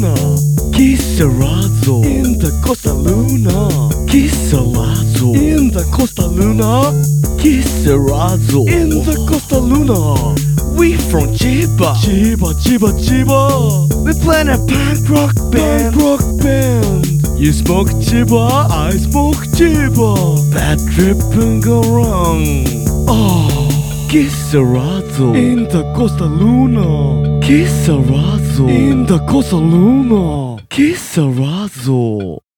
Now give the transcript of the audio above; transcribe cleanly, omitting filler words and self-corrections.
Luna, Kisarazo in the Costa Luna, Kisarazo in the Costa Luna, Kisarazo in the Costa Luna. We from Chiba, Chiba, Chiba, Chiba. We playing a punk rock band, You smoke Chiba, I smoke Chiba. Bad trip and go wrong. Oh, Kisarazo in the Costa Luna, Kisarazo in the Costa Luna, Kisarazo.